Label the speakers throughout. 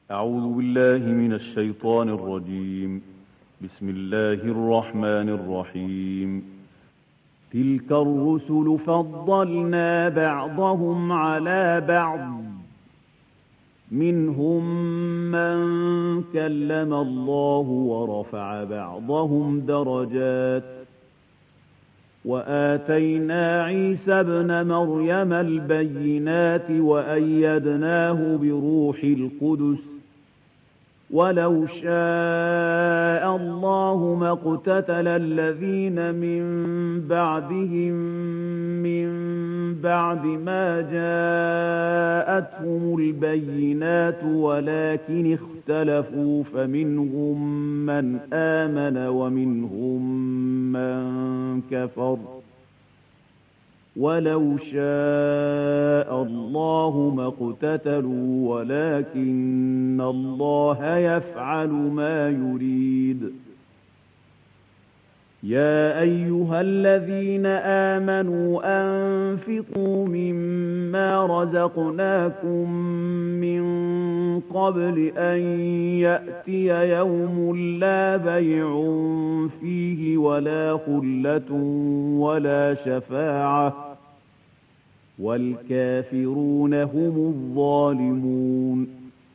Speaker 1: أعوذ بالله من الشيطان الرجيم. بسم الله الرحمن الرحيم. تلك الرسل فضلنا بعضهم على بعض، منهم من كلم الله ورفع بعضهم درجات، وآتينا عيسى ابن مريم البينات وأيدناه بروح القدس، ولو شاء الله ما اقتتل الذين من بعدهم من بعد ما جاءتهم البينات ولكن اختلفوا فمنهم من آمن ومنهم من كفر، ولو شاء الله ما اقتتلوا ولكن الله يفعل ما يريد. يا أيها الذين آمنوا أنفقوا مما رزقناكم من قبل أن يأتي يوم لا بيع فيه ولا خلة ولا شفاعة، والكافرون هم الظالمون.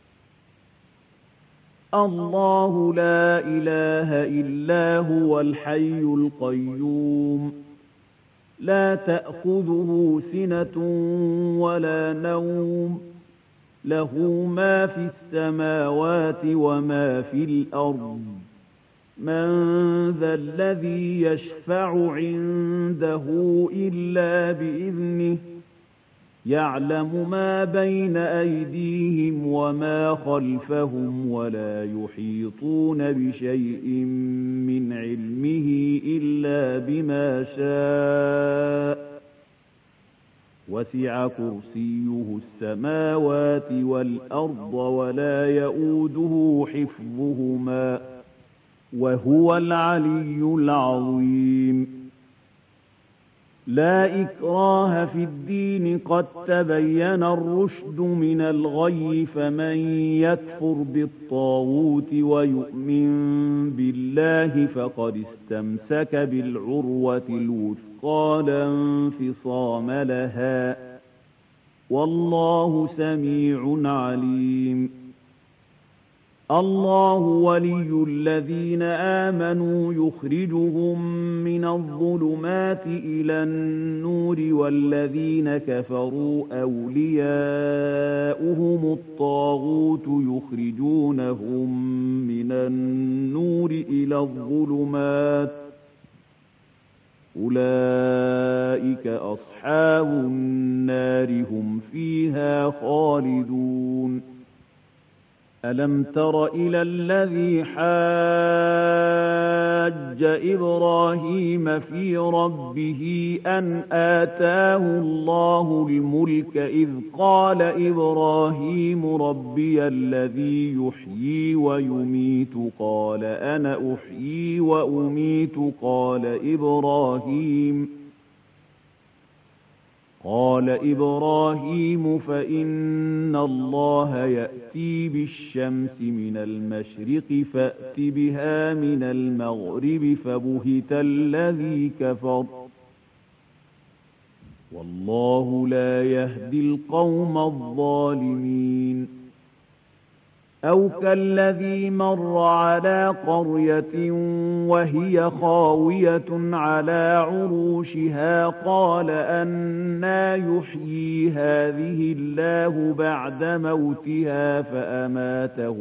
Speaker 1: الله لا إله إلا هو الحي القيوم، لا تأخذه سنة ولا نوم، له ما في السماوات وما في الأرض. من ذا الذي يشفع عنده إلا بإذنه، يعلم ما بين أيديهم وما خلفهم ولا يحيطون بشيء من علمه إلا بما شاء، وسع كرسيه السماوات والأرض ولا يؤوده حفظهما، وهو العلي العظيم. لا إكراه في الدين، قد تبين الرشد من الغي، فمن يكفر بالطاغوت ويؤمن بالله فقد استمسك بالعروة الوثقى لا انفصام لها، والله سميع عليم. الله ولي الذين آمنوا يخرجهم من الظلمات إلى النور، والذين كفروا أولياؤهم الطاغوت يخرجونهم من النور إلى الظلمات، أولئك أصحاب النار هم فيها خالدون. ألم تر إلى الذي حاج إبراهيم في ربه أن آتاه الله الملك، إذ قال إبراهيم ربي الذي يحيي ويميت، قال أنا أحيي وأميت، قال إبراهيم فإن الله يأتي بالشمس من المشرق فأت بها من المغرب، فبهت الذي كفر، والله لا يهدي القوم الظالمين. أو كالذي مر على قرية وهي خاوية على عروشها، قال أنى يحيي هذه الله بعد موتها، فأماته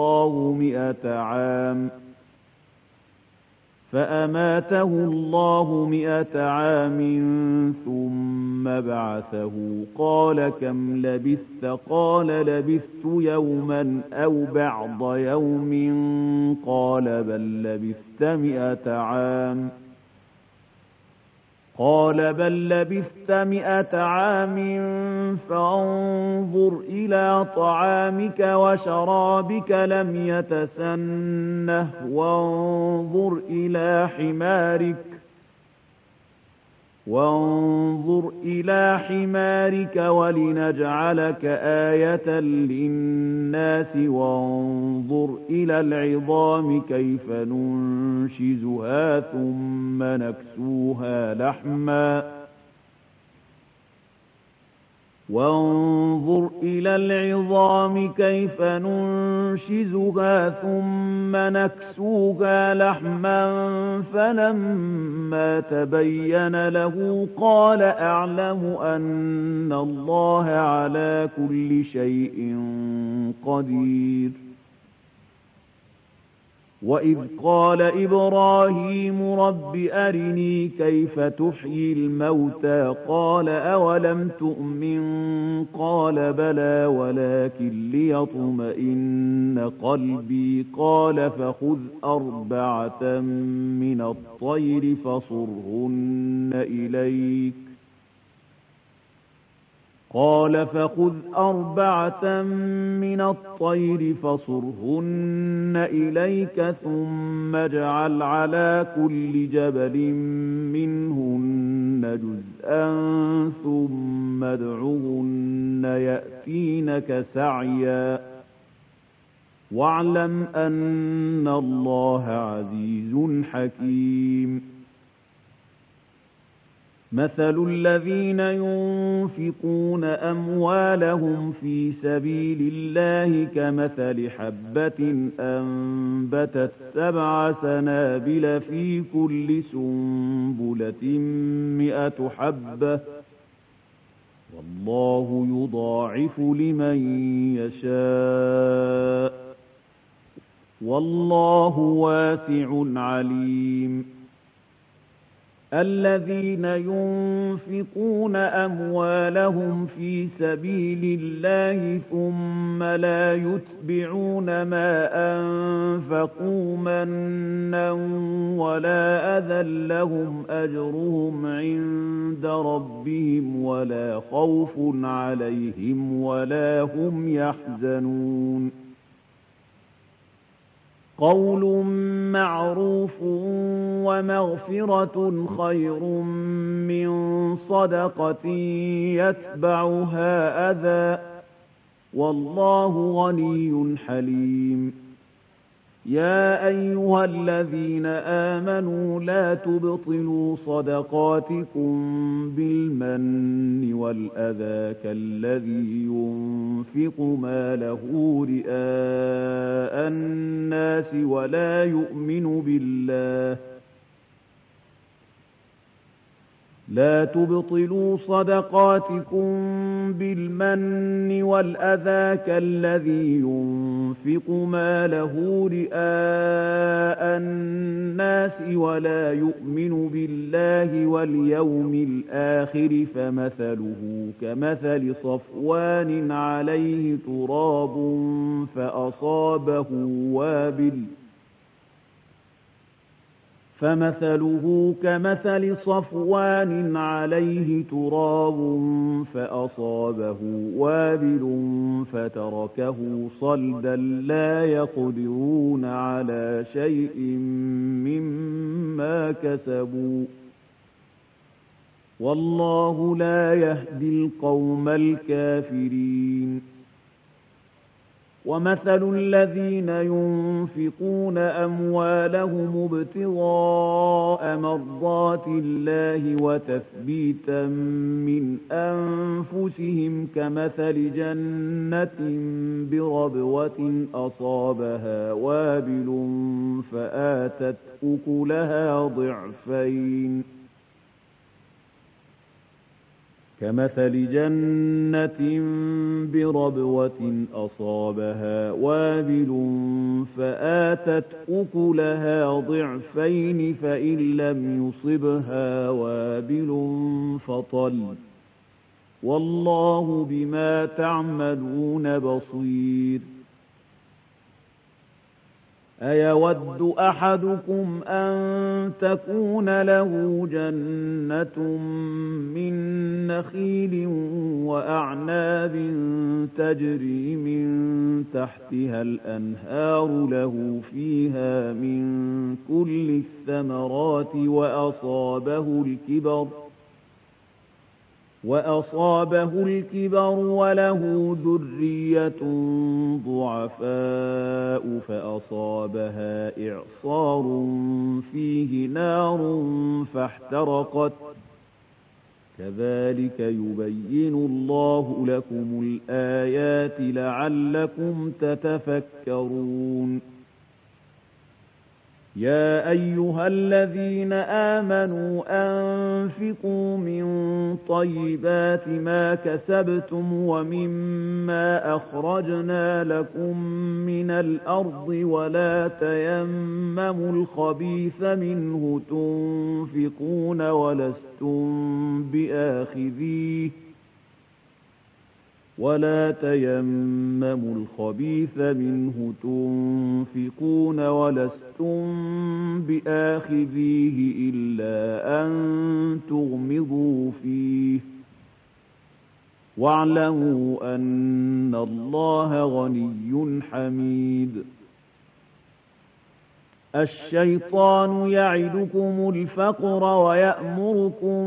Speaker 1: الله 100 عام ثم بعثه، قال كم لبثت؟ قال لبثت يوما أو بعض يوم، قال بل لبثت 100 عام، فانظر إلى طعامك وشرابك لم يتسنه، وانظر إلى حمارك وانظر إلى حمارك ولنجعلك آية للناس وانظر إلى العظام كيف ننشزها ثم نكسوها لحما وانظر إلى العظام كيف ننشزها ثم نكسوها لحما فلما تبين له قال أعلم أن الله على كل شيء قدير وإذ قال إبراهيم رب أرني كيف تحيي الموتى قال أولم تؤمن قال بلى ولكن ليطمئن قلبي قال فخذ أربعة من الطير فصرهن إليك قال فخذ أربعة من الطير فصرهن إليك ثم اجعل على كل جبل منهن جزءا ثم ادعهن يأتينك سعيا واعلم أن الله عزيز حكيم مثل الذين ينفقون أموالهم في سبيل الله كمثل حبة أنبتت 7 سنابل في كل سنبلة 100 حبة والله يضاعف لمن يشاء والله واسع عليم الذين ينفقون أموالهم في سبيل الله ثم لا يتبعون ما أنفقوا منا ولا أذى لهم أجرهم عند ربهم ولا خوف عليهم ولا هم يحزنون قول معروف ومغفرة خير من صدقة يتبعها أذى والله غني حليم يا أيها الذين آمنوا لا تبطلوا صدقاتكم بالمن والأذى كالذي ينفق ماله رئاء الناس ولا يؤمن بالله لا تبطلوا صدقاتكم بالمن والأذى كالذي ينفق ماله رئاء الناس ولا يؤمن بالله واليوم الآخر فمثله كمثل صفوان عليه تراب فمثله كمثل صفوان عليه تراب فأصابه وابل فتركه صلدا لا يقدرون على شيء مما كسبوا والله لا يهدي القوم الكافرين ومثل الذين ينفقون أموالهم ابتغاء مرضات الله وتثبيتا من أنفسهم كمثل جنة بربوة أصابها وابل فآتت أكلها ضعفين كمثل جنة بربوة أصابها وابل فآتت أكلها ضعفين فإن لم يصبها وابل فطل والله بما تعملون بصير أيود أحدكم أن تكون له جنة من نخيل وأعناب تجري من تحتها الأنهار له فيها من كل الثمرات وأصابه الكبر وله ذرية ضعفاء فأصابها إعصار فيه نار فاحترقت كذلك يبين الله لكم الآيات لعلكم تتفكرون يا أيها الذين آمنوا أنفقوا من طيبات ما كسبتم ومما أخرجنا لكم من الأرض ولا تيمموا الخبيث منه تنفقون ولستم بآخذيه إلا أن تغمضوا فيه واعلموا أن الله غني حميد الشيطان يعدكم الفقر ويأمركم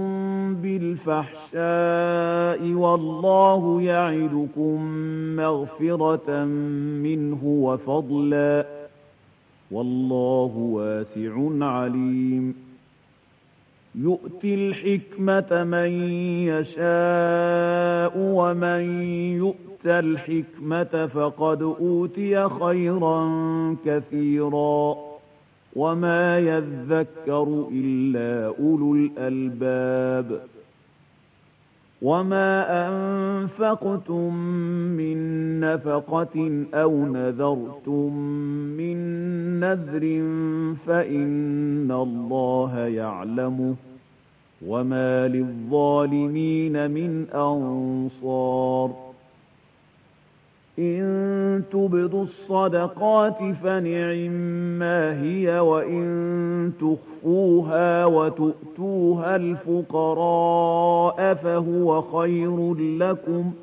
Speaker 1: بالفحشاء والله يعدكم مغفرة منه وفضلا والله واسع عليم يؤتي الحكمة من يشاء ومن يؤت الحكمة فقد أوتي خيرا كثيرا وما يذكر إلا أولو الألباب وما أنفقتم من نفقة أو نذرتم من نذر فإن الله يعلمه وما للظالمين من أنصار إن تبدوا الصدقات فنعما هي وإن تخفوها وتؤتوها الفقراء فهو خير لكم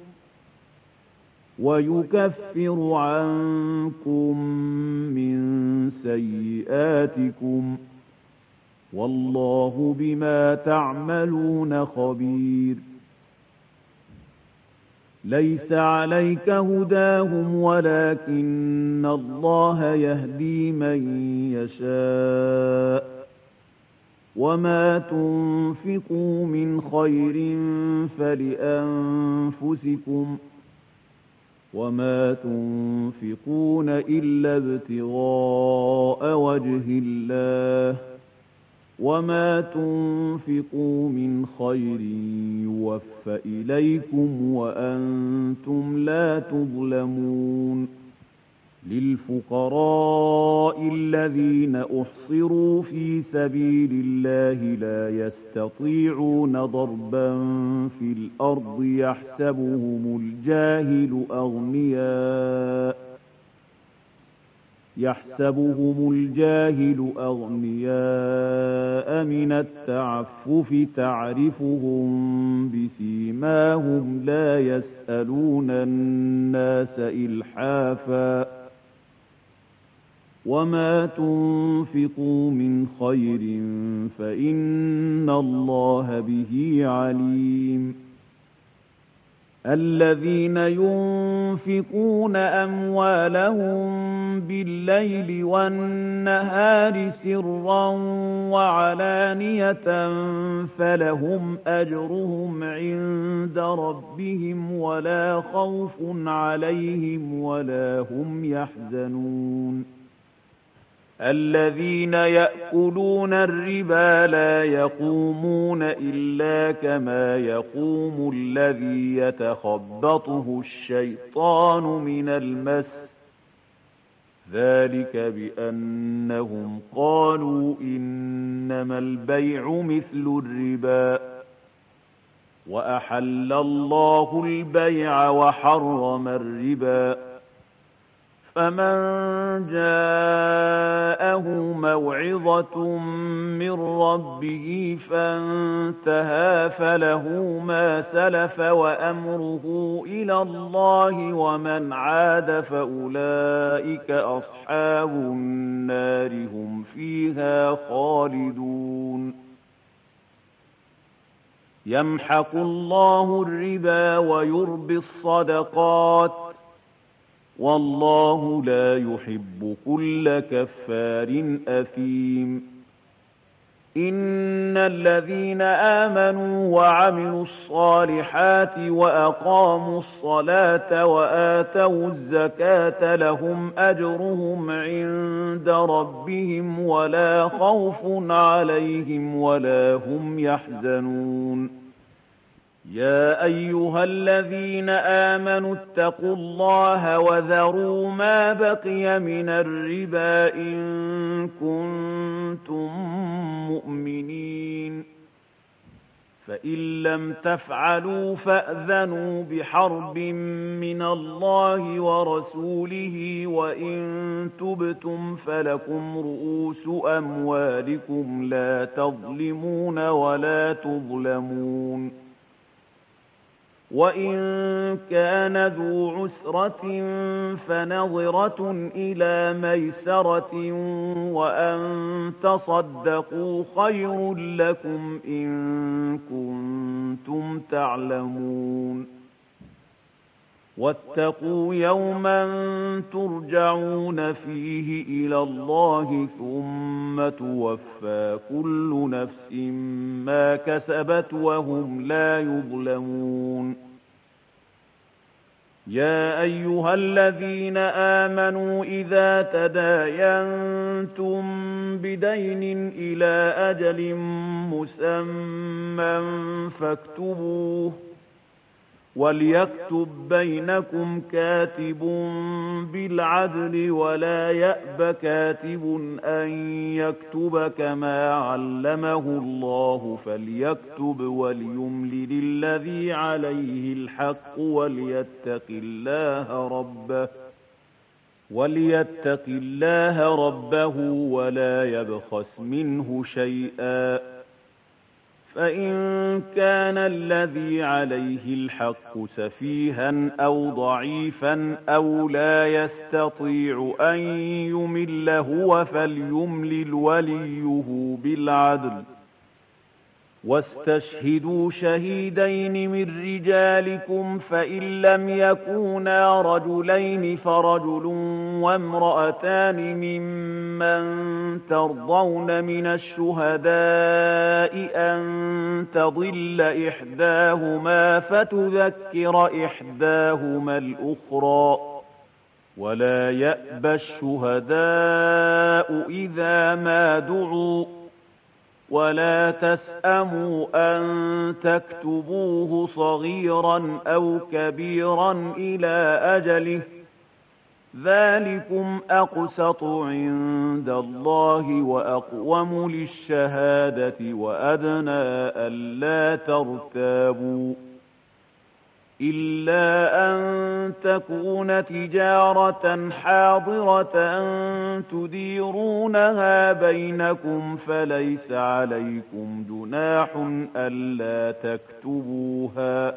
Speaker 1: ويكفر عنكم من سيئاتكم والله بما تعملون خبير ليس عليك هداهم ولكن الله يهدي من يشاء وما تنفقوا من خير فلأنفسكم وما تنفقون إلا ابتغاء وجه الله وما تنفقوا من خير يوفى إليكم وأنتم لا تظلمون للفقراء الذين أحصروا في سبيل الله لا يستطيعون ضربا في الأرض يحسبهم الجاهل أغنياء من التعفف تعرفهم بسيماهم لا يسألون الناس إلحافا وما تنفقوا من خير فإن الله به عليم الذين ينفقون أموالهم بالليل والنهار سرا وعلانية فلهم أجرهم عند ربهم ولا خوف عليهم ولا هم يحزنون الذين يأكلون الربا لا يقومون إلا كما يقوم الذي يتخبطه الشيطان من المس ذلك بأنهم قالوا إنما البيع مثل الربا وأحل الله البيع وحرم الربا فمن جاءه موعظة من ربه فانتهى فله ما سلف وأمره إلى الله ومن عاد فأولئك أصحاب النار هم فيها خالدون يمحق الله الربا ويربي الصدقات والله لا يحب كل كفار أثيم إن الذين آمنوا وعملوا الصالحات وأقاموا الصلاة وآتوا الزكاة لهم أجرهم عند ربهم ولا خوف عليهم ولا هم يحزنون يا أيها الذين آمنوا اتقوا الله وذروا ما بقي من الربا إن كنتم مؤمنين فإن لم تفعلوا فأذنوا بحرب من الله ورسوله وإن تبتم فلكم رؤوس أموالكم لا تظلمون ولا تظلمون وإن كان ذو عسرة فنظرة إلى ميسرة وأن تصدقوا خير لكم إن كنتم تعلمون واتقوا يوما ترجعون فيه إلى الله ثم توفى كل نفس ما كسبت وهم لا يظلمون يا أيها الذين آمنوا إذا تداينتم بدين إلى أجل مسمى فاكتبوه وليكتب بينكم كاتب بالعدل ولا يأب كاتب أن يكتب كما علمه الله فليكتب وليملل الذي عليه الحق وليتق الله ربه ولا يبخس منه شيئا فإن كان الذي عليه الحق سفيها أو ضعيفا أو لا يستطيع أن يمل هو فليملل وليه بالعدل واستشهدوا شهيدين من رجالكم فإن لم يكونا رجلين فرجل وامرأتان ممن ترضون من الشهداء أن تضل إحداهما فتذكر إحداهما الأخرى ولا يأبى الشهداء إذا ما دعوا ولا تسأموا أن تكتبوه صغيرا أو كبيرا إلى أجله ذلكم أقسط عند الله وأقوم للشهادة وأدنى ألا ترتابوا إلا أن تكون تجارة حاضرة تديرونها بينكم فليس عليكم جناح ألا تكتبوها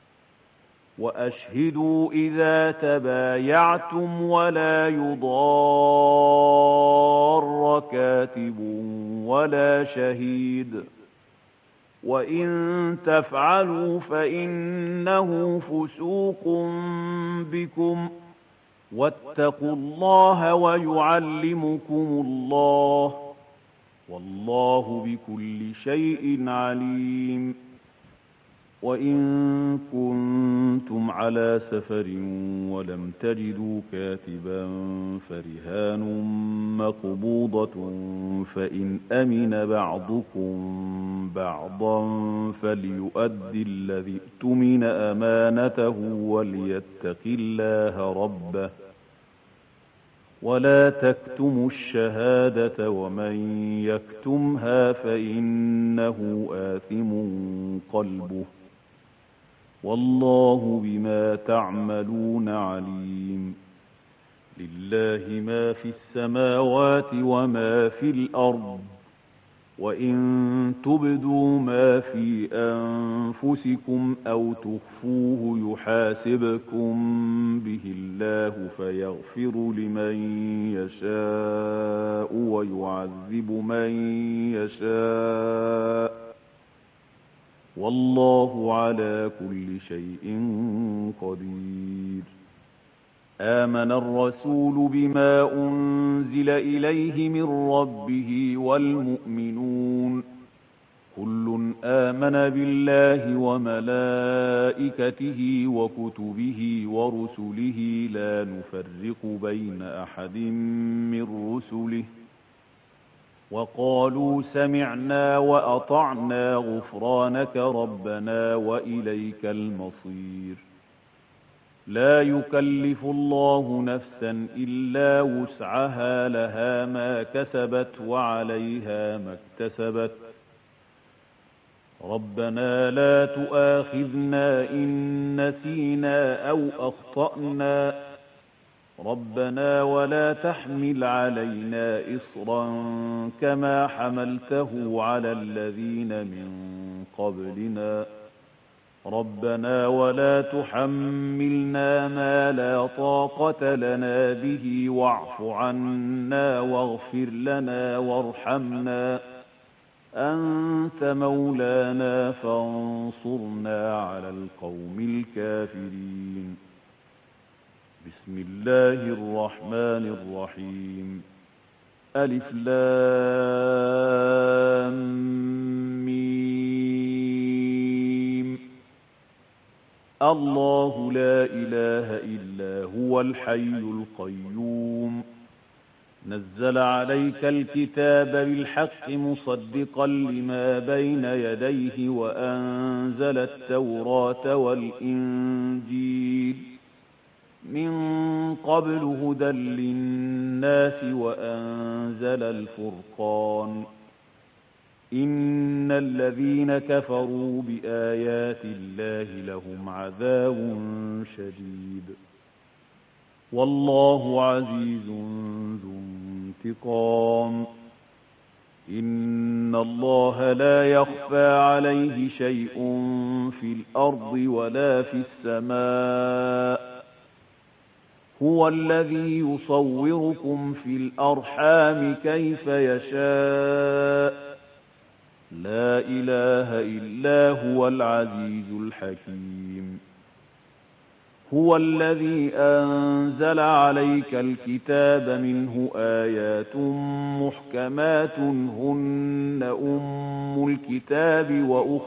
Speaker 1: وأشهدوا إذا تبايعتم ولا يضار كاتب ولا شهيد وإن تفعلوا فإنه فسوق بكم واتقوا الله ويعلمكم الله والله بكل شيء عليم وإن كنتم على سفر ولم تجدوا كاتبا فرهان مقبوضة فإن أمن بعضكم بعضا فليؤدي الذي اؤتمن أمانته وليتق الله ربه ولا تكتموا الشهادة ومن يكتمها فإنه آثم قلبه والله بما تعملون عليم لله ما في السماوات وما في الأرض وإن تبدوا ما في أنفسكم أو تخفوه يحاسبكم به الله فيغفر لمن يشاء ويعذب من يشاء والله على كل شيء قدير. آمن الرسول بما أنزل إليه من ربه والمؤمنون كل آمن بالله وملائكته وكتبه ورسله لا نفرق بين أحد من رسله وقالوا سمعنا وأطعنا غفرانك ربنا وإليك المصير. لا يكلف الله نفسا إلا وسعها لها ما كسبت وعليها ما اكتسبت ربنا لا تؤاخذنا إن نسينا أو أخطأنا ربنا ولا تحمل علينا إصرا كما حملته على الذين من قبلنا ربنا ولا تحملنا ما لا طاقة لنا به واعف عنا واغفر لنا وارحمنا أنت مولانا فانصرنا على القوم الكافرين. بسم الله الرحمن الرحيم. ألف لام ميم. الله لا إله إلا هو الحي القيوم نزل عليك الكتاب بالحق مصدقا لما بين يديه وأنزل التوراة والإنجيل من قبل هدى للناس وأنزل الفرقان إن الذين كفروا بآيات الله لهم عذاب شديد والله عزيز ذو انتقام. إن الله لا يخفى عليه شيء في الأرض ولا في السماء هو الذي يصوركم في الأرحام كيف يشاء لا إله إلا هو العزيز الحكيم. هو الذي أنزل عليك الكتاب منه آيات محكمات هن أم الكتاب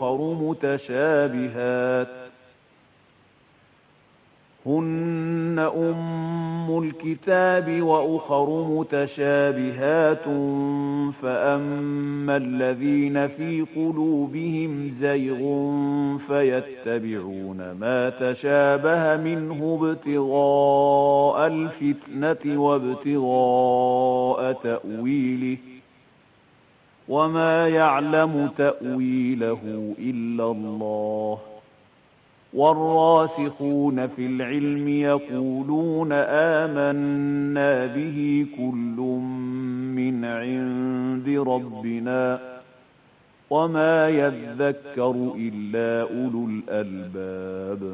Speaker 1: وأخر متشابهات فأما الذين في قلوبهم زيغ فيتبعون ما تشابه منه ابتغاء الفتنة وابتغاء تأويله وما يعلم تأويله إلا الله والراسخون في العلم يقولون آمنا به كل من عند ربنا وما يذكر إلا أولو الألباب.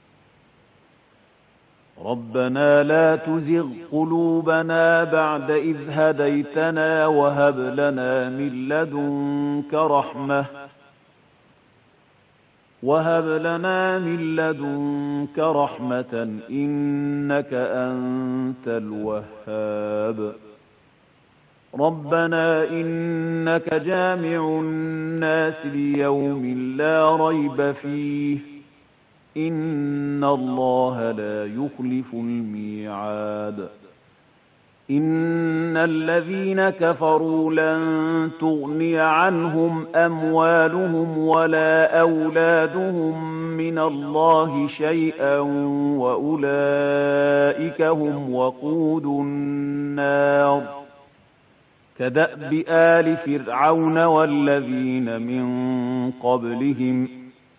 Speaker 1: ربنا لا تزغ قلوبنا بعد إذ هديتنا وهب لنا من لدنك رحمة إنك أنت الوهاب. ربنا إنك جامع الناس ليوم لا ريب فيه إن الله لا يخلف الميعاد. إن الذين كفروا لن تغني عنهم أموالهم ولا أولادهم من الله شيئا وأولئك هم وقود النار كدأب آل فرعون والذين من قبلهم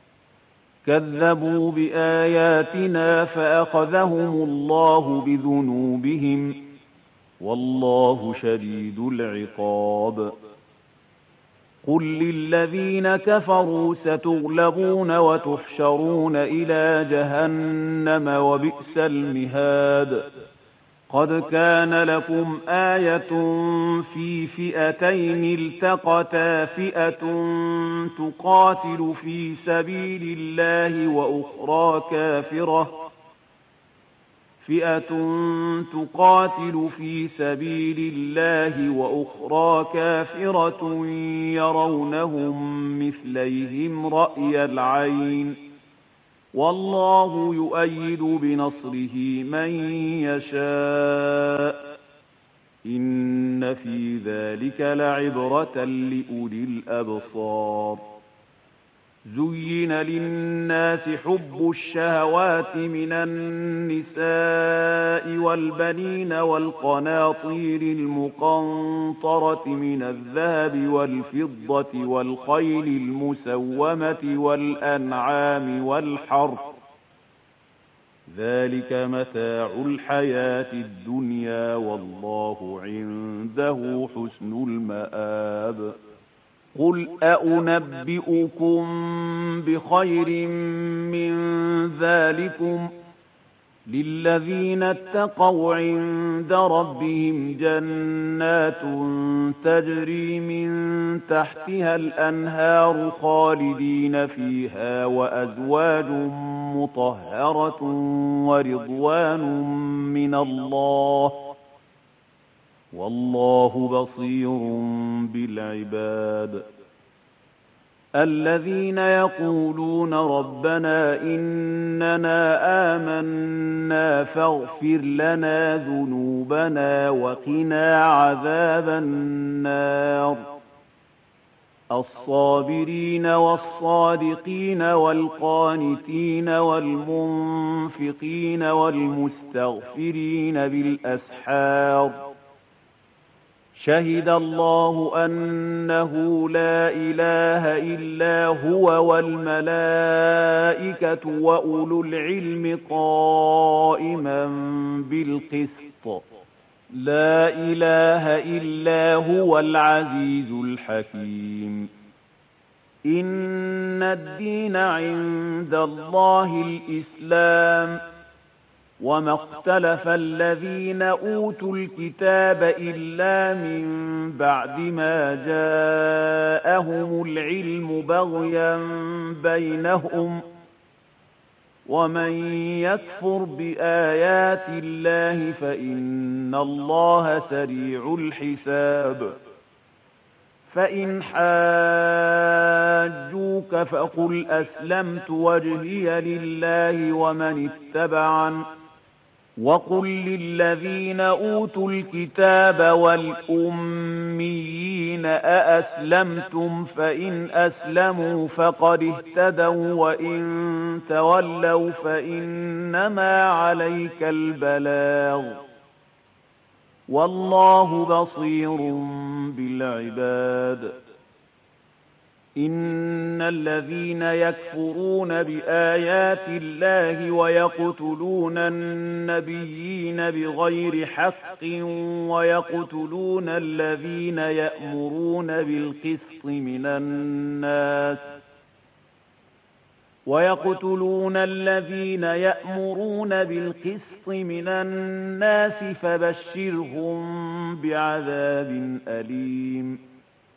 Speaker 1: كذبوا بآياتنا فأخذهم الله بذنوبهم والله شديد العقاب. قل للذين كفروا ستغلبون وتحشرون إلى جهنم وبئس المهاد. قد كان لكم آية في فئتين التقتا تقاتل في سبيل الله وأخرى كافرة يرونهم مثليهم رأي العين والله يؤيد بنصره من يشاء إن في ذلك لعبرة لأولي الأبصار زين للناس حب الشهوات من النساء والبنين والقناطير المقنطرة من الذهب والفضة والخيل المسومة والأنعام والحرث ذلك متاع الحياة الدنيا والله عنده حسن المآب قل أنبئكم بخير من ذلكم للذين اتقوا عند ربهم جنات تجري من تحتها الأنهار خالدين فيها وأزواج مطهرة ورضوان من الله والله بصير بالعباد الذين يقولون ربنا إننا آمنا فاغفر لنا ذنوبنا وقنا عذاب النار الصابرين والصادقين والقانتين والمنفقين والمستغفرين بالأسحار شهد الله أنه لا إله إلا هو والملائكة وأولو العلم قائما بالقسط لا إله إلا هو العزيز الحكيم إن الدين عند الله الإسلام وما اختلف الذين أوتوا الكتاب إلا من بعد ما جاءهم العلم بغيا بينهم ومن يكفر بآيات الله فإن الله سريع الحساب فإن حاجوك فقل أسلمت وجهي لله ومن اتبعن وقل للذين أوتوا الكتاب والأميين أأسلمتم فإن أسلموا فقد اهتدوا وإن تولوا فإنما عليك البلاغ والله بصير بالعباد إن الذين يكفرون بآيات الله ويقتلون النبيين بغير حق ويقتلون الذين يأمرون بالقسط من الناس فبشرهم بعذاب أليم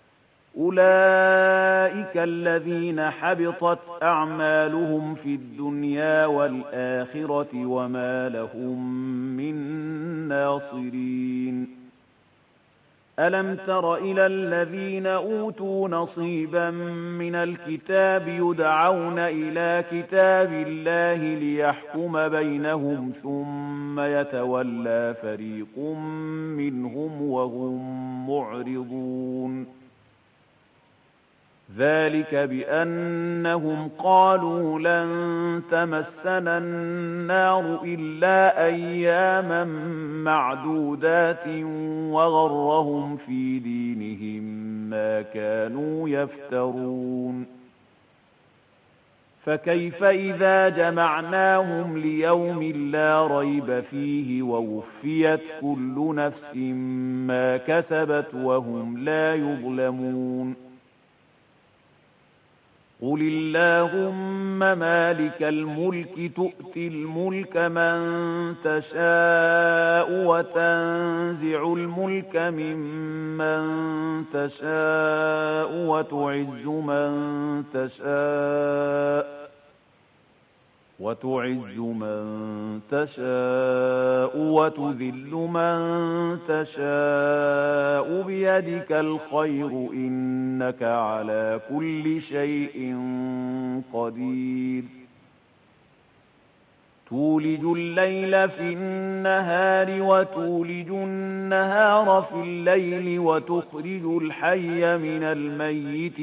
Speaker 1: أولئك الذين حبطت أعمالهم في الدنيا والآخرة وما لهم من ناصرين ألم تر إلى الذين أوتوا نصيبا من الكتاب يدعون إلى كتاب الله ليحكم بينهم ثم يتولى فريق منهم وهم معرضون ذلك بأنهم قالوا لن تمسنا النار إلا أياما معدودات وغرهم في دينهم ما كانوا يفترون فكيف إذا جمعناهم ليوم لا ريب فيه ووفيت كل نفس ما كسبت وهم لا يظلمون قل اللهم مالك الملك تؤتي الملك من تشاء وتنزع الملك ممن تشاء وتعز من تشاء وتذل من تشاء بيدك الخير إنك على كل شيء قدير تولج الليل في النهار وتولج النهار في الليل وتخرج الحي من الميت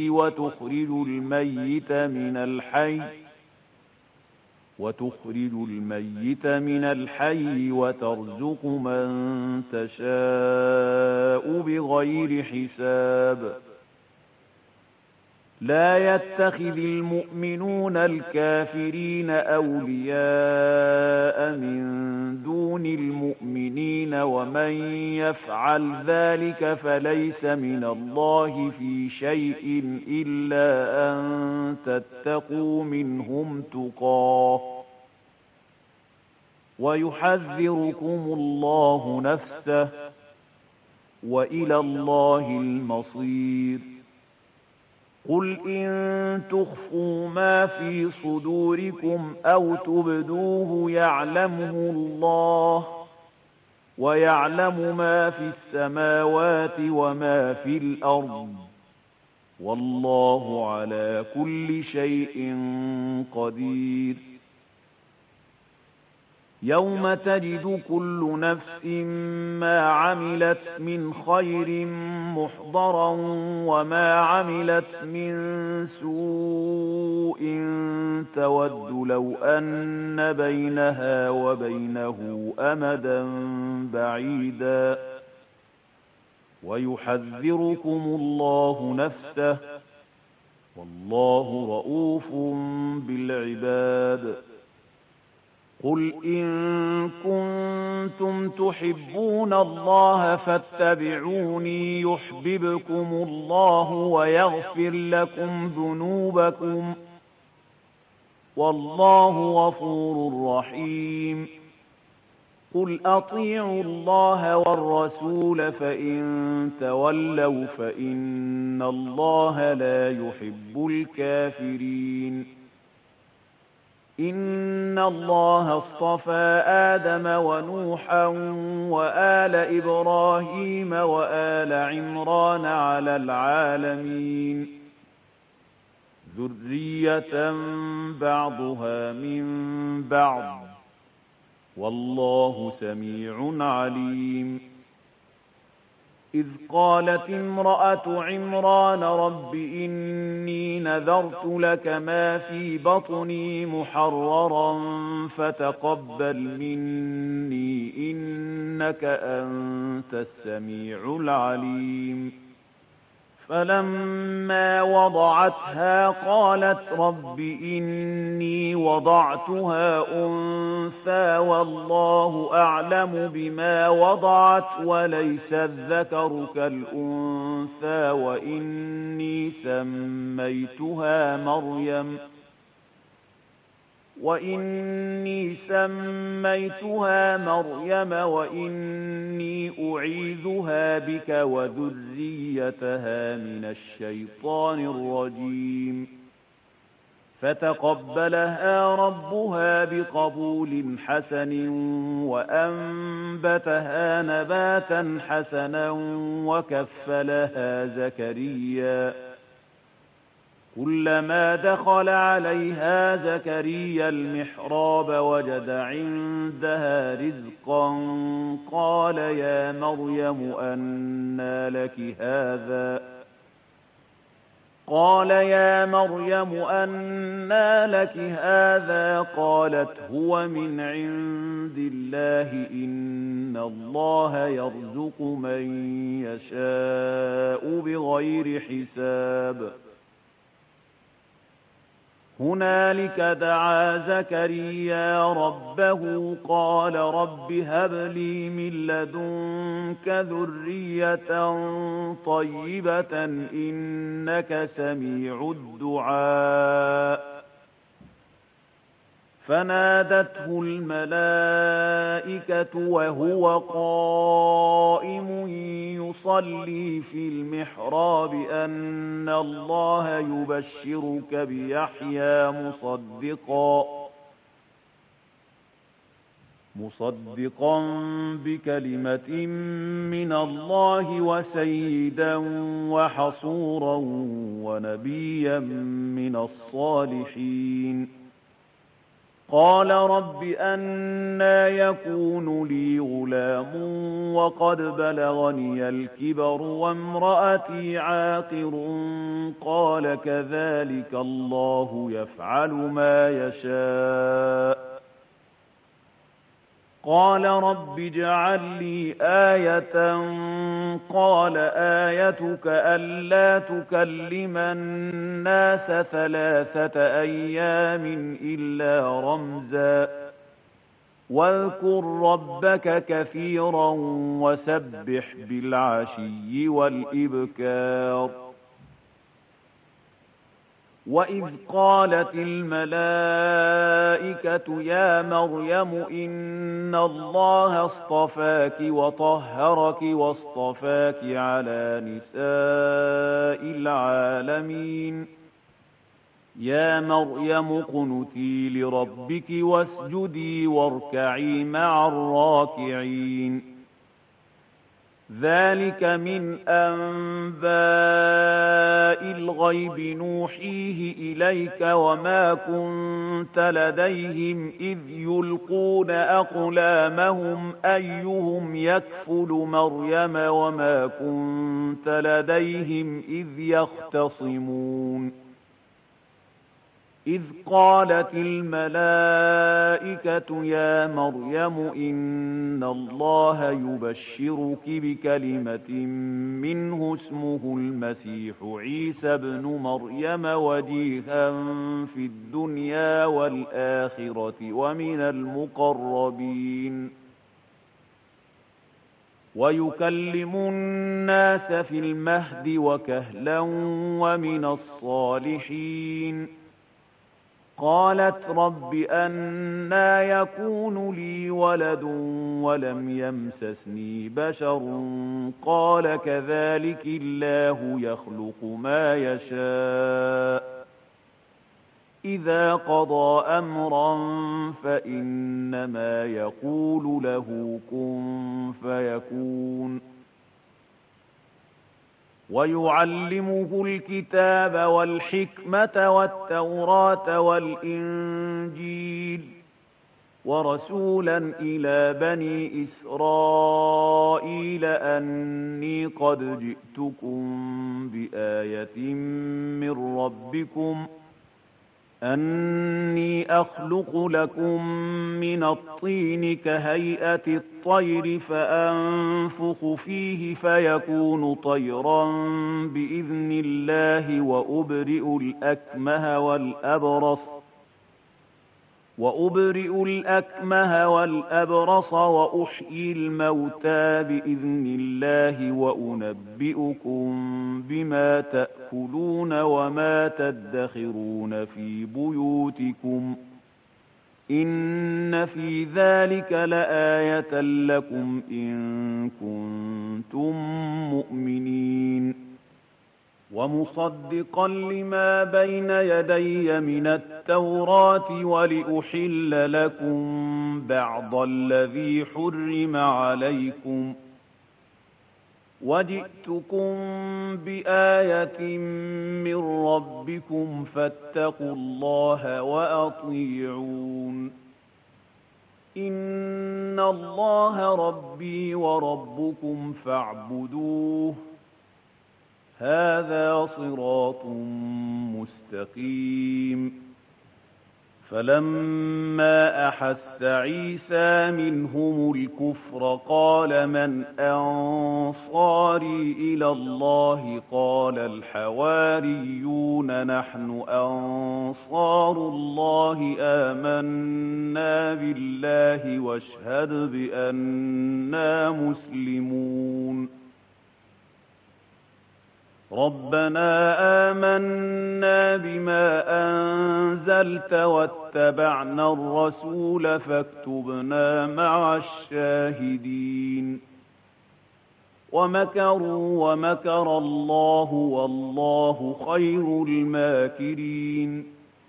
Speaker 1: وتخرج الميت من الحي وترزق من تشاء بغير حساب لا يتخذ المؤمنون الكافرين أولياء من دون المؤمنين ومن يفعل ذلك فليس من الله في شيء إلا أن تتقوا منهم تقاه ويحذركم الله نفسه وإلى الله المصير قل إن تخفوا ما في صدوركم أو تبدوه يعلمه الله ويعلم ما في السماوات وما في الأرض والله على كل شيء قدير يوم تجد كل نفس ما عملت من خير محضرا وما عملت من سوء تود لو أن بينها وبينه أمدا بعيدا ويحذركم الله نفسه والله رؤوف بالعباد قل إن كنتم تحبون الله فاتبعوني يحببكم الله ويغفر لكم ذنوبكم والله غفور رحيم قل أطيعوا الله والرسول فإن تولوا فإن الله لا يحب الكافرين إن الله اصطفى آدم ونوحا وآل إبراهيم وآل عمران على العالمين ذرية بعضها من بعض والله سميع عليم إذ قالت امرأة عمران رب إني نذرت لك ما في بطني محررا فتقبل مني إنك أنت السميع العليم فلما وضعتها قالت رب إني وضعتها أنثى والله أعلم بما وضعت وليس الذكر كالأنثى وإني سميتها مريم وإني أعيذها بك وذريتها من الشيطان الرجيم فتقبلها ربها بقبول حسن وأنبتها نباتا حسنا وكفلها زكريا كلما دخل عليها زكريا المحراب وجد عندها رزقا قال يا مريم أنى لك هذا قالت هو من عند الله إن الله يرزق من يشاء بغير حساب هنالك دعا زكريا ربه قال رب هب لي من لدنك ذرية طيبة إنك سميع الدعاء فنادته الملائكة وهو قائم يصلي في المحراب أن الله يبشرك بيحيى مصدقا بكلمة من الله وسيدا وحصورا ونبيا من الصالحين قال رب أنى يكون لي غلام وقد بلغني الكبر وامرأتي عاقر قال كذلك الله يفعل ما يشاء قال رب اجعل لي آية قال آيتك ألا تكلم الناس 3 أيام إلا رمزا واذكر ربك كثيرا وسبح بالعشي والإبكار وإذ قالت الملائكة يا مريم إن الله اصطفاك وطهرك واصطفاك على نساء العالمين يا مريم اقنتي لربك واسجدي واركعي مع الراكعين ذلك من أنباء الغيب نوحيه إليك وما كنت لديهم إذ يلقون أقلامهم أيهم يكفل مريم وما كنت لديهم إذ يختصمون إذ قالت الملائكة يا مريم إن الله يبشرك بكلمة منه اسمه المسيح عيسى ابن مريم وجيها في الدنيا والآخرة ومن المقربين ويكلم الناس في المهد وكهلا ومن الصالحين قالت رب أنى يكون لي ولد ولم يمسسني بشر قال كذلك الله يخلق ما يشاء إذا قضى أمرا فإنما يقول له كن فيكون ويعلمه الكتاب والحكمة والتوراة والإنجيل ورسولا إلى بني إسرائيل أني قد جئتكم بآية من ربكم أني أخلق لكم من الطين كهيئة الطير فأنفخ فيه فيكون طيرا بإذن الله وأبرئ الأكمه والأبرص وأحيي الموتى بإذن الله وأنبئكم بما تأكلون وما تدخرون في بيوتكم إن في ذلك لآية لكم إن كنتم مؤمنين ومصدقا لما بين يدي من التوراة ولأحل لكم بعض الذي حرم عليكم وجئتكم بآية من ربكم فاتقوا الله وأطيعون إن الله ربي وربكم فاعبدوه هذا صراط مستقيم فلما أحس عيسى منهم الكفر قال من أنصاري إلى الله قال الحواريون نحن أنصار الله آمنا بالله واشهد بأننا مسلمون ربنا آمنا بما أنزلت واتبعنا الرسول فاكتبنا مع الشاهدين ومكروا ومكر الله والله خير الماكرين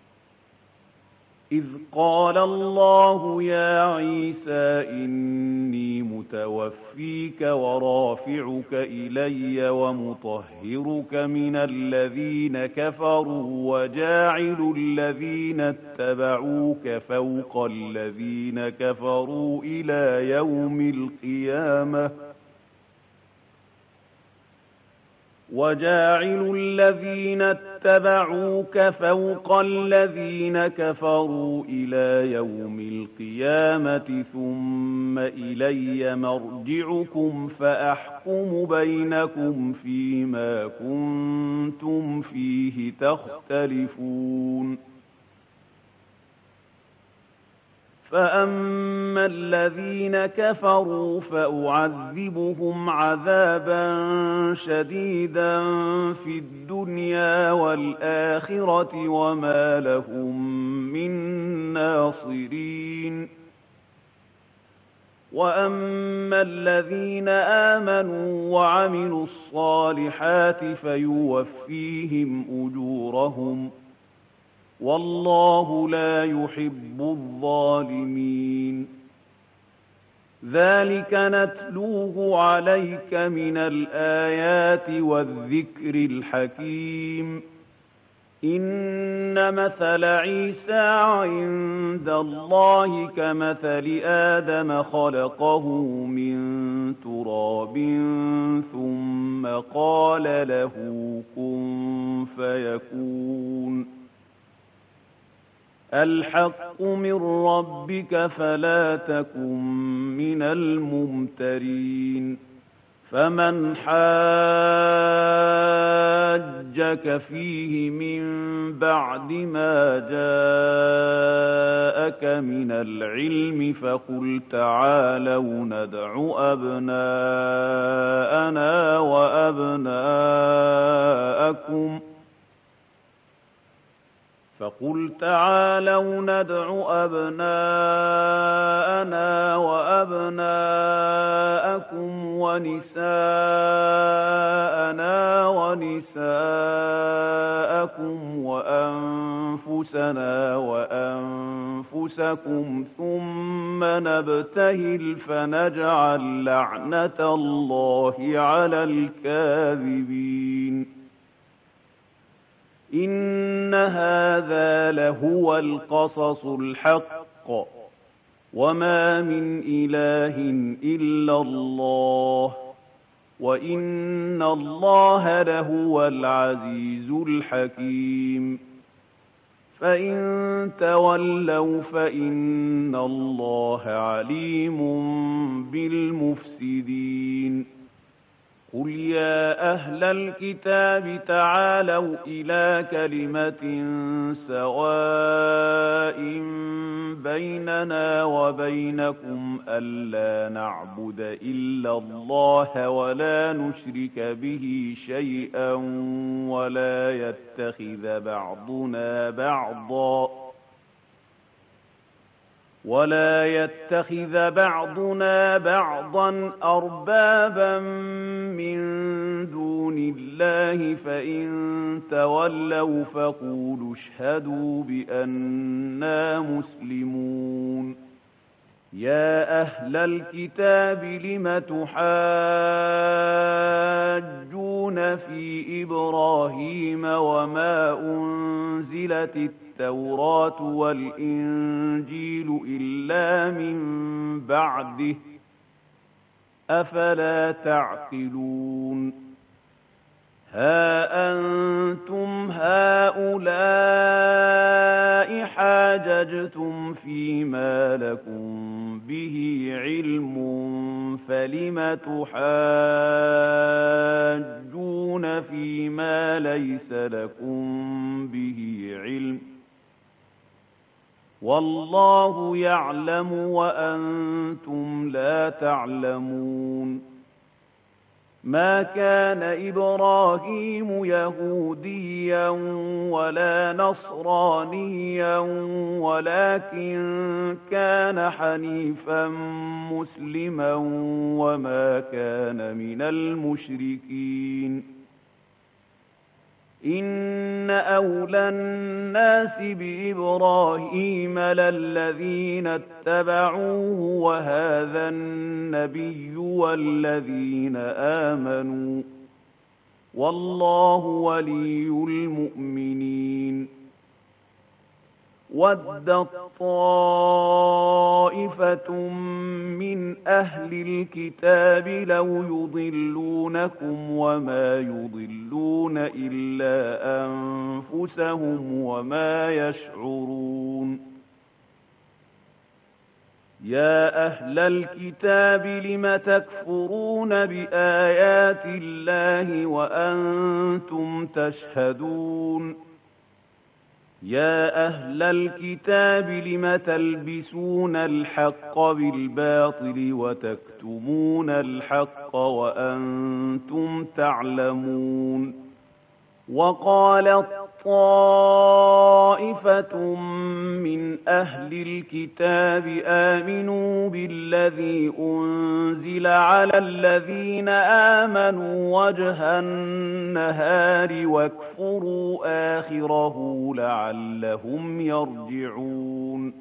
Speaker 1: إذ قال الله يا عيسى إني متوفيك ورافعك إلي ومطهرك من الذين كفروا وجاعل الذين اتبعوك فوق الذين كفروا إلى يوم القيامة وجاعل الذين اتبعوك فوق الذين كفروا إلى يوم القيامة ثم إلي مرجعكم فأحكم بينكم فيما كنتم فيه تختلفون فأما الذين كفروا فأعذبهم عذابا شديدا في الدنيا والآخرة وما لهم من ناصرين وأما الذين آمنوا وعملوا الصالحات فيوفيهم أجورهم والله لا يحب الظالمين ذلك نتلوه عليك من الآيات والذكر الحكيم إن مثل عيسى عند الله كمثل آدم خلقه من تراب ثم قال له كن فيكون الحق من ربك فلا تكن من الممترين فمن حاجك فيه من بعد ما جاءك من العلم فقل تعالوا ندع أبناءنا وأبناءكم فقل تعالوا ندع أبناءنا وأبناءكم ونساءنا ونساءكم وأنفسنا وأنفسكم ثم نبتهل فنجعل لعنة الله على الكاذبين إن هذا لهو القصص الحق وما من إله إلا الله وإن الله لهو العزيز الحكيم فإن تولوا فإن الله عليم بالمفسدين قل يا أهل الكتاب تعالوا إلى كلمة سواء بيننا وبينكم ألا نعبد إلا الله ولا نشرك به شيئا ولا يتخذ بعضنا بعضا أربابا من دون الله فإن تولوا فقولوا اشهدوا بأننا مسلمون يا أهل الكتاب لم تحاجون في إبراهيم وما أنزلت التوراة والإنجيل إلا من بعده أفلا تعقلون ها أنتم هؤلاء حاجون حاججتم فيما لكم به علم فلم تحاجون فيما ليس لكم به علم والله يعلم وأنتم لا تعلمون ما كان إبراهيم يهوديا ولا نصرانيا ولكن كان حنيفا مسلما وما كان من المشركين إن أولى الناس بإبراهيم للذين اتبعوه وهذا النبي والذين آمنوا والله ولي المؤمنين ودت طائفة من أهل الكتاب لو يضلونكم وما يضلون إلا أنفسهم وما يشعرون يا أهل الكتاب لم تكفرون بآيات الله وأنتم تشهدون يا أهل الكتاب لم تلبسون الحق بالباطل وتكتمون الحق وأنتم تعلمون وقالت طائفة من أهل الكتاب آمنوا بالذي أنزل على الذين آمنوا وجه النهار واكفروا آخره لعلهم يرجعون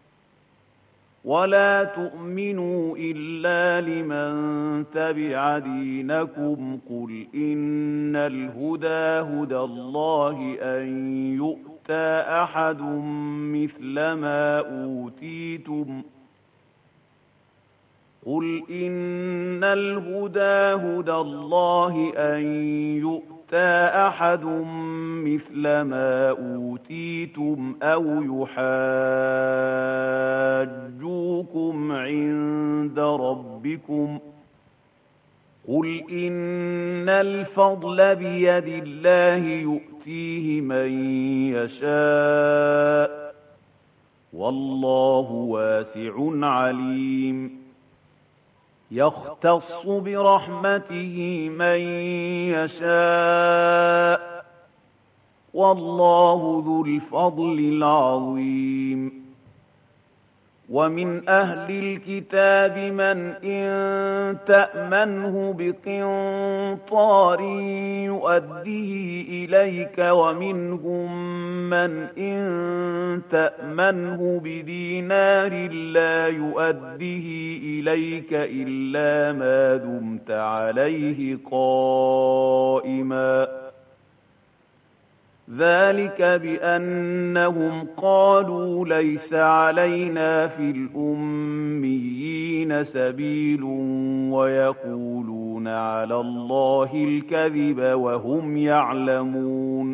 Speaker 1: ولا تؤمنوا إلا لمن تبع دينكم قل إن الهدى هدى الله أن يؤتى أحد مثل ما أوتيتم قل إن الهدى هدى الله أن يؤتى أحد مثل ما أوتيتم أو يحاجوكم عند ربكم قل إن الفضل بيد الله يؤتيه من يشاء والله واسع عليم يختص برحمته من يشاء والله ذو الفضل العظيم ومن أهل الكتاب من إن تأمنه بقنطار يؤديه إليك ومنهم من إن تأمنه بدينار لا يؤديه إليك إلا ما دمت عليه قائما ذلك بأنهم قالوا ليس علينا في الأميين سبيل ويقولون على الله الكذب وهم يعلمون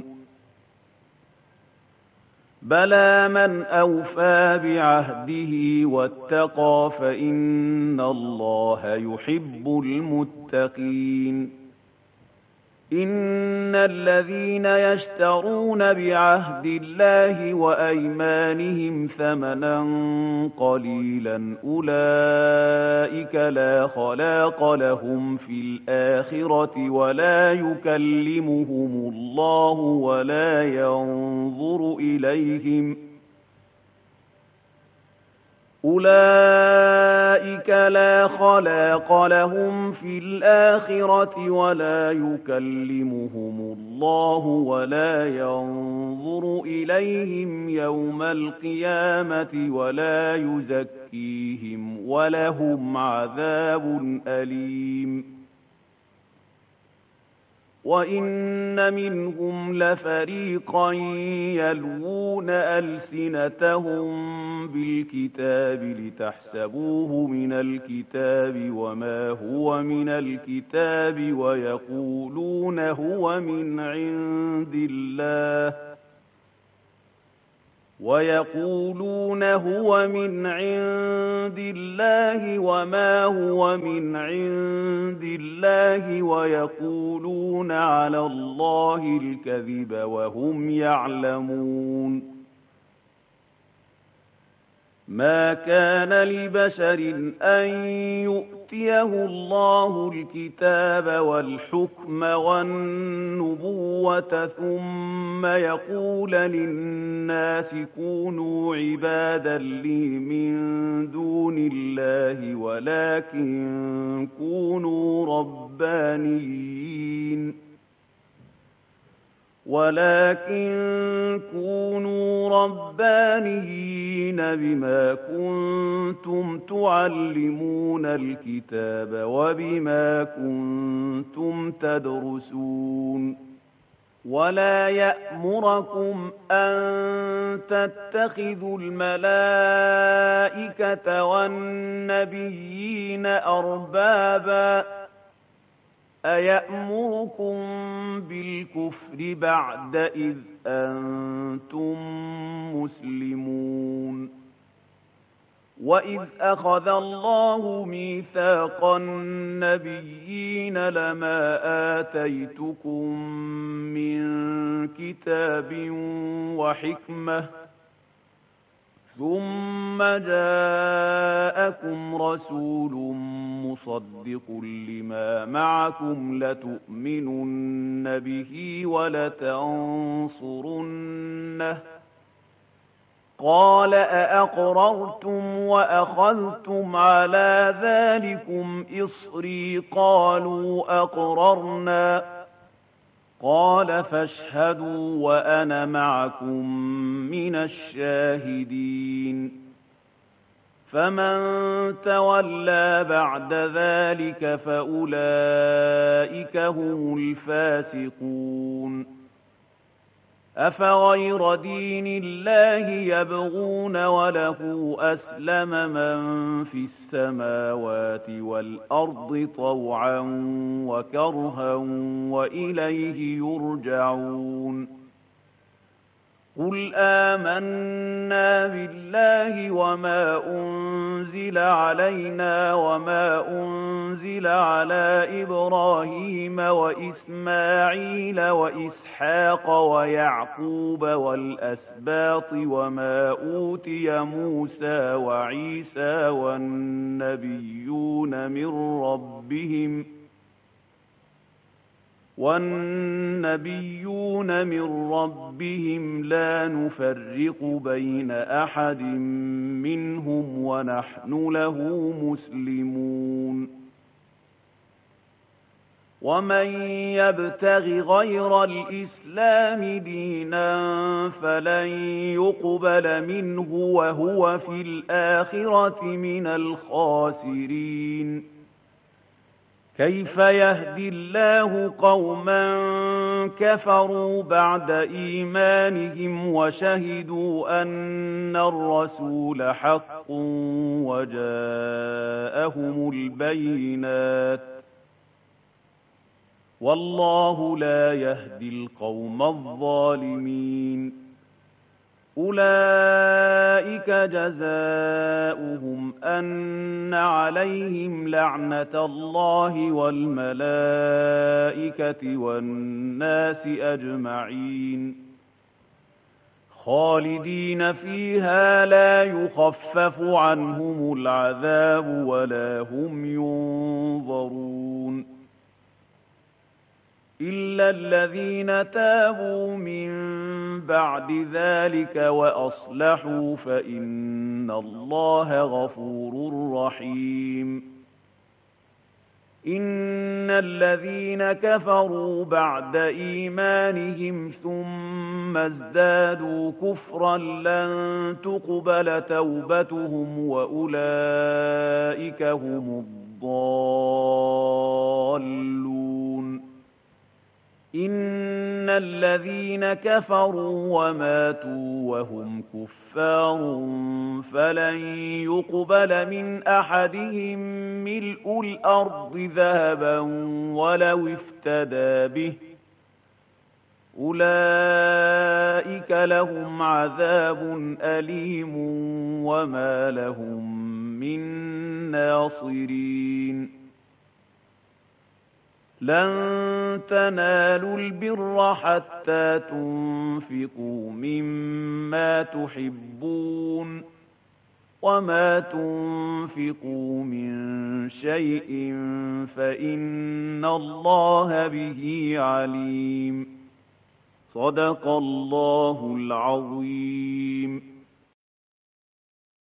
Speaker 1: بلى من أوفى بعهده واتقى فإن الله يحب المتقين إن الذين يشترون بعهد الله وأيمانهم ثمنا قليلا أولئك لا خلاق لهم في الآخرة ولا يكلمهم الله ولا ينظر إليهم أولئك لا خلاق لهم في الآخرة ولا يكلمهم الله ولا ينظر إليهم يوم القيامة ولا يزكيهم ولهم عذاب أليم وإن منهم لفريقا يلوون ألسنتهم بالكتاب لتحسبوه من الكتاب وما هو من الكتاب ويقولون هو من عند الله ويقولون هو من عند الله وما هو من عند الله ويقولون على الله الكذب وهم يعلمون. ما كان لبشر أن يؤتيه الله الكتاب والحكم والنبوة ثم يقول للناس كونوا عبادا لي من دون الله ولكن كونوا ربانيين بما كنتم تعلمون الكتاب وبما كنتم تدرسون. ولا يأمركم أن تتخذوا الملائكة والنبيين أربابا أيأمركم بالكفر بعد إذ أنتم مسلمون. وإذ أخذ الله ميثاق النبيين لما آتيتكم من كتاب وحكمة ثم جاءكم رسول مصدق لما معكم لتؤمنن به ولتنصرنه قال أأقررتم وأخذتم على ذلكم إصري قالوا أقررنا قال فاشهدوا وأنا معكم من الشاهدين. فمن تولى بعد ذلك فأولئك هم الفاسقون. أفغير دين الله يبغون وله أسلم من في السماوات والأرض طوعا وكرها وإليه يرجعون. قل آمنا بالله وما أنزل علينا وما أنزل على إبراهيم وإسماعيل وإسحاق ويعقوب والأسباط وما أوتي موسى وعيسى والنبيون من ربهم لا نفرق بين أحد منهم ونحن له مسلمون. ومن يبتغ غير الإسلام دينا فلن يقبل منه وهو في الآخرة من الخاسرين. كيف يهدي الله قوما كفروا بعد إيمانهم وشهدوا أن الرسول حق وجاءهم البينات والله لا يهدي القوم الظالمين. أولئك جزاؤهم أن عليهم لعنة الله والملائكة والناس أجمعين خالدين فيها لا يخفف عنهم العذاب ولا هم ينظرون. إلا الذين تابوا من بعد ذلك وأصلحوا فإن الله غفور رحيم. إن الذين كفروا بعد إيمانهم ثم ازدادوا كفرا لن تقبل توبتهم وأولئك هم الضالون. إن الذين كفروا وماتوا وهم كفار فلن يقبل من أحدهم ملء الأرض ذهبا ولو افتدى به أولئك لهم عذاب أليم وما لهم من ناصرين لن تنالوا البر حتى تنفقوا مما تحبون وما تنفقوا من شيء فإن الله به عليم صدق الله العظيم.